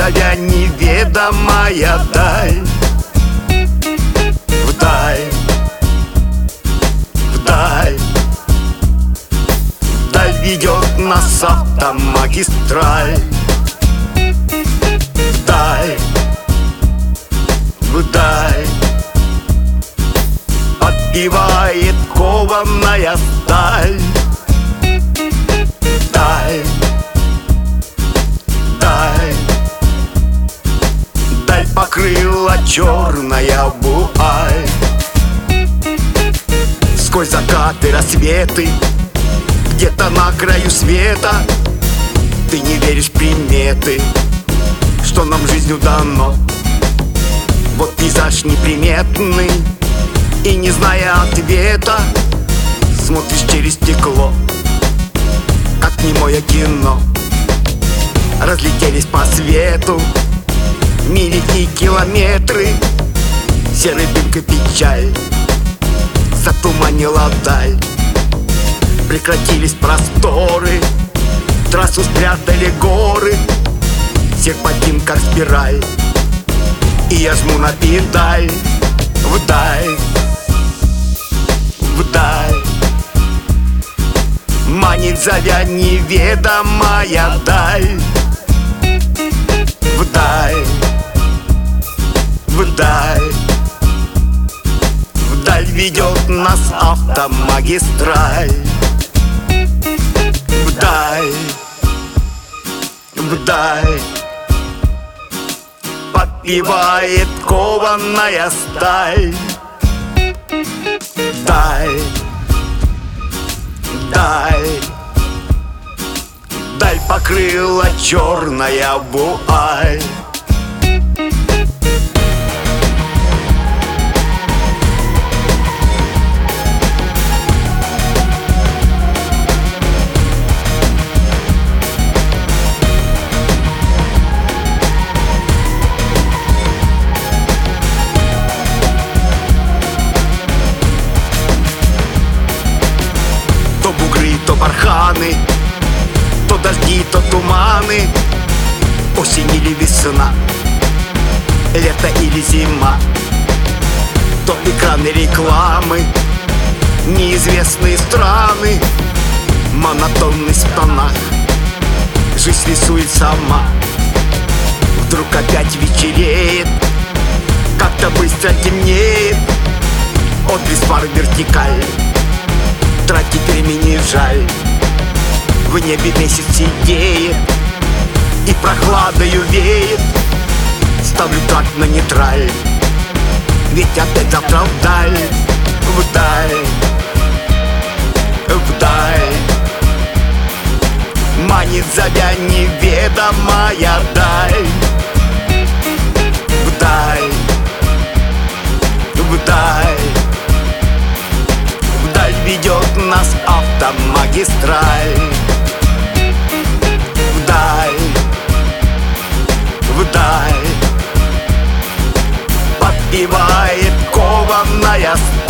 зовя неведомая даль. Вдаль, вдаль, вдаль ведет нас автомагистраль. Вдаль, вдаль, подпевает кованая сталь. Вдаль, вдаль, даль покрыла черная вуаль. Сквозь закаты, рассветы, где-то на краю света ты не веришь в приметы, что нам жизнью дано. Вот пейзаж неприметный, и не зная ответа, смотришь через стекло, как немое кино. Разлетелись по свету мили и километры, серой дымкой печаль затуманила даль. Прекратились просторы, трассу спрятали горы, серпантин как спираль, и я жму на педаль. Вдаль, вдаль, манит зовя неведомая даль. Вдаль, вдаль, вдаль ведет нас автомагистраль. Вдаль, вдаль, подпевает кованая сталь. Даль, даль, даль покрыла черная вуаль. То бугры, то барханы, то дожди, то туманы, осень или весна, лето или зима. То экраны рекламы, неизвестные страны, монотонность в тонах, жизнь рисует сама. Вдруг опять вечереет, как-то быстро темнеет, отблеск фар вертикаль, тратить времени жаль. В небе месяц сидеет и прохладою веет. Ставлю трак на нейтраль, ведь опять завтра вдаль. Вдаль, вдаль, манит зовя неведомая даль. Вдаль, вдаль, вдаль ведет нас автомагистраль. Вдаль, вдаль, подпевает кованая сталь.